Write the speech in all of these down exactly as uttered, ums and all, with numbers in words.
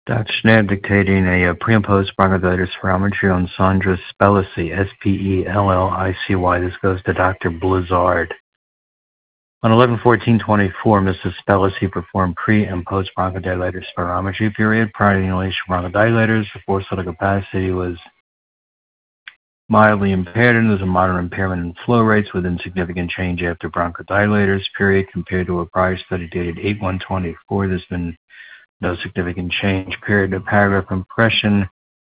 Doctor Schnapp dictating a, uh pre and post bronchodilator spirometry on Sandra Spellicy, S P E L L I C Y. This goes to Doctor Blizzard. On eleven fourteen twenty-four, Missus Spellicy performed pre and post bronchodilator spirometry period. Prior to the inhalation of bronchodilators, the forced vital capacity was mildly impaired, and there's a moderate impairment in flow rates with insignificant change after bronchodilators period compared to a prior study dated eight one twenty-four. There's been no significant change period. The paragraph impression,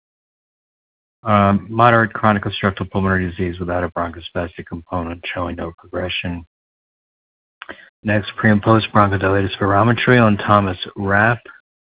um, moderate chronic obstructive pulmonary disease without a bronchospastic component showing no progression. Next, pre and post bronchodilator spirometry on Thomas Rapp,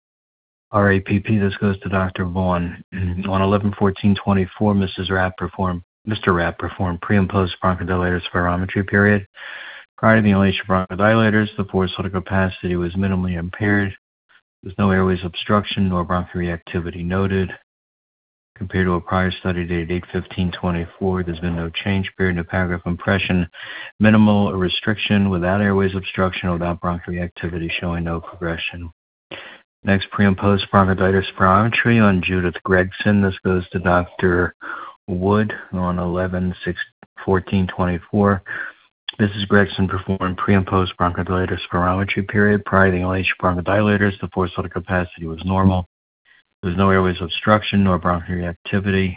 R A P P. This goes to Doctor Vaughn. On eleven fourteen twenty-four, Missus Rapp performed, Mister Rapp performed pre and post bronchodilator spirometry period. Prior to the inhalation of bronchodilators, the forced vital capacity was minimally impaired. There's no airways obstruction nor bronchoreactivity noted. Compared to a prior study dated eight fifteen twenty-four, there's been no change period. In the paragraph impression, minimal restriction without airways obstruction or without bronchoreactivity showing no progression. Next, pre and post bronchodilator spirometry on Judith Gregson. This goes to Doctor Wood on eleven fourteen twenty-four. Missus Gregson performed pre and post bronchodilator spirometry period. Prior to the inhalation of bronchodilators, the forced vital capacity was normal. There was no airways obstruction nor bronchoreactivity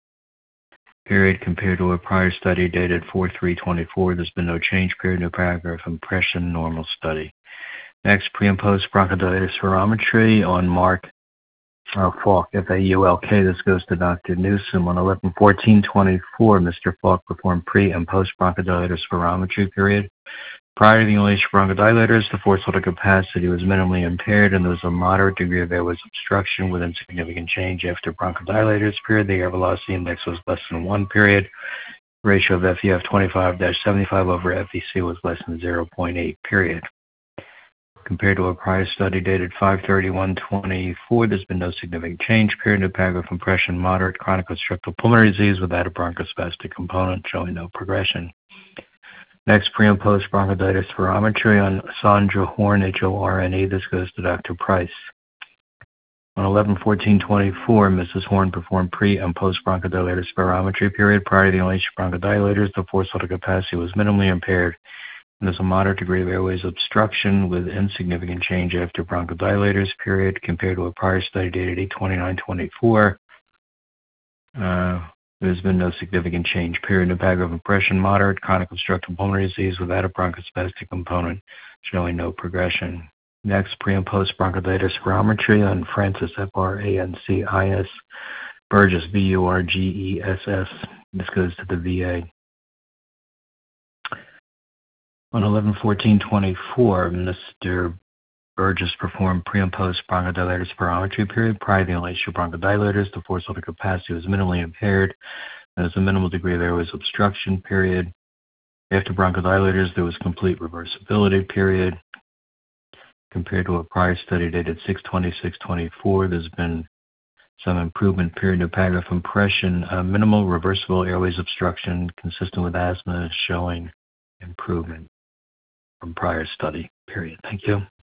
period compared to a prior study dated four three twenty-four. There's been no change period. No paragraph impression. Normal study. Next, pre and post bronchodilator spirometry on Mark uh, Falk, F A U L K. This goes to Doctor Newsom. On eleven fourteen twenty-four, Mister Falk performed pre and post bronchodilator spirometry period. Prior to the inhalation of bronchodilators, the forced vital capacity was minimally impaired, and there was a moderate degree of airways obstruction with insignificant change after bronchodilators period. The air velocity index was less than one period. Ratio of F E F twenty-five seventy-five over F E C was less than zero point eight period. Compared to a prior study dated five thirty-one twenty-four, there's been no significant change period. In the paragraph impression, moderate chronic obstructive pulmonary disease without a bronchospastic component showing no progression. Next, pre and post bronchodilator spirometry on Sandra Horn, H O R N E. This goes to Doctor Price. On eleven fourteen twenty-four, Missus Horn performed pre and post bronchodilator spirometry period. Prior to the inhalation of bronchodilators, the forced vital capacity was minimally impaired, and there's a moderate degree of airways obstruction with insignificant change after bronchodilators period compared to a prior study dated eight twenty-nine twenty-four. Uh, There's been no significant change period. In the paragraph impression, moderate chronic obstructive pulmonary disease without a bronchospastic component showing no progression. Next, pre and post bronchodilator spirometry on Francis, F R A N C I S, Burgess, B U R G E S S. This goes to the V A. On eleven fourteen twenty-four, Mister Burgess performed pre and post bronchodilator spirometry period. Prior to the inhalation of bronchodilators, the forced vital capacity was minimally impaired. There's a minimal degree of airways obstruction period. After bronchodilators, there was complete reversibility period. Compared to a prior study dated six twenty-six twenty-four, there's been some improvement period. No paragraph impression, uh, minimal reversible airways obstruction consistent with asthma showing improvement from prior study period. Thank you.